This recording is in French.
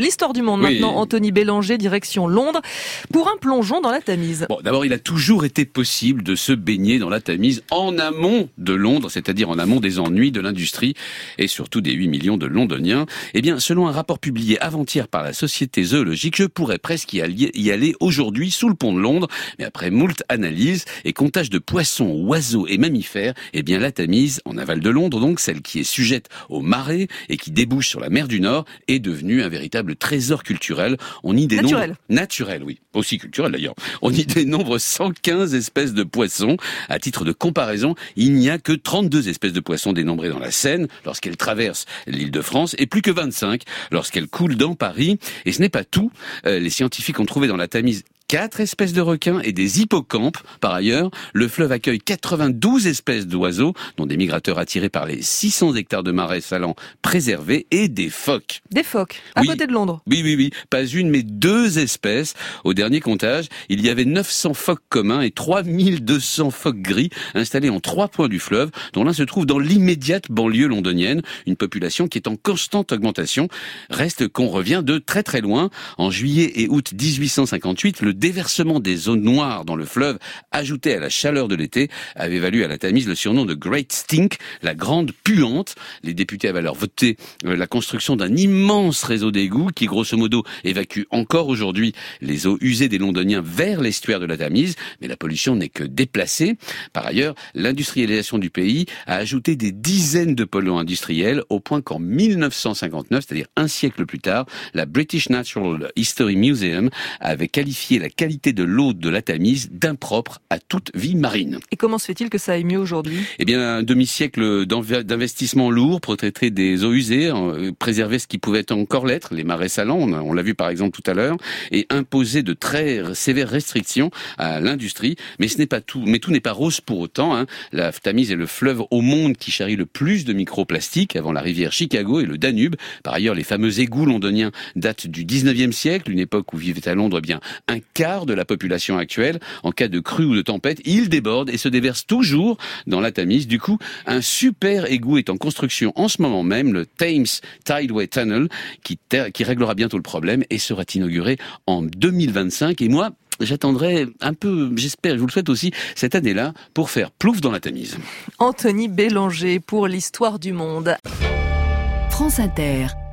l'histoire du monde maintenant. Anthony Bélanger, direction Londres, pour un plongeon dans la Tamise. Bon, d'abord, il a toujours été possible de se baigner dans la Tamise en amont de Londres, c'est-à-dire en amont des ennuis de l'industrie et surtout des 8 millions de Londoniens. Eh bien, selon un rapport publié avant-hier par la Société zoologique, je pourrais presque y aller aujourd'hui sous le pont de Londres, mais après moult analyses et comptage de poissons, oiseaux et mammifères, eh bien la Tamise, en aval de Londres, donc celle qui est sujette aux marées et qui débouche sur la mer du Nord, est devenue un véritable trésor culturel. On y dénombre... Naturel, oui. Aussi culturel d'ailleurs. On y dénombre 115 espèces de poissons. À titre de comparaison, il n'y a que 32 espèces de poissons dénombrées dans la Seine lorsqu'elle traverse l'île de France et plus que 25 lorsqu'elle coule dans Paris. Et ce n'est pas tout. Les scientifiques ont trouvé dans la Tamise 4 espèces de requins et des hippocampes. Par ailleurs, le fleuve accueille 92 espèces d'oiseaux, dont des migrateurs attirés par les 600 hectares de marais salants préservés et des phoques. Des phoques, à côté de Londres. Oui. Pas une, mais 2 espèces. Au dernier comptage, il y avait 900 phoques communs et 3200 phoques gris installés en 3 points du fleuve, dont l'un se trouve dans l'immédiate banlieue londonienne. Une population qui est en constante augmentation. Reste qu'on revient de très très loin. En juillet et août 1858, le déversement des eaux noires dans le fleuve, ajouté à la chaleur de l'été, avait valu à la Tamise le surnom de Great Stink, la grande puante. Les députés avaient alors voté la construction d'un immense réseau d'égouts qui, grosso modo, évacue encore aujourd'hui les eaux usées des Londoniens vers l'estuaire de la Tamise, mais la pollution n'est que déplacée. Par ailleurs, l'industrialisation du pays a ajouté des dizaines de polluants industriels, au point qu'en 1959, c'est-à-dire un siècle plus tard, la British Natural History Museum avait qualifié la qualité de l'eau de la Tamise d'impropre à toute vie marine. Et comment se fait-il que ça aille mieux aujourd'hui ? Eh bien, un demi-siècle d'investissement lourd pour traiter des eaux usées, préserver ce qui pouvait encore l'être, les marais salants, on l'a vu par exemple tout à l'heure, et imposer de très sévères restrictions à l'industrie. Mais ce n'est pas tout. Mais tout n'est pas rose pour autant. La Tamise est le fleuve au monde qui charrie le plus de microplastiques avant la rivière Chicago et le Danube. Par ailleurs, les fameux égouts londoniens datent du 19e siècle, une époque où vivait à Londres bien un quart de la population actuelle. En cas de crue ou de tempête, ils débordent et se déversent toujours dans la Tamise. Du coup, un super égout est en construction en ce moment même, le Thames Tideway Tunnel, qui réglera bientôt le problème et sera inauguré en 2025. Et moi, j'attendrai un peu, j'espère, je vous le souhaite aussi, cette année-là, pour faire plouf dans la Tamise. Anthony Bélanger pour l'histoire du monde. France Inter.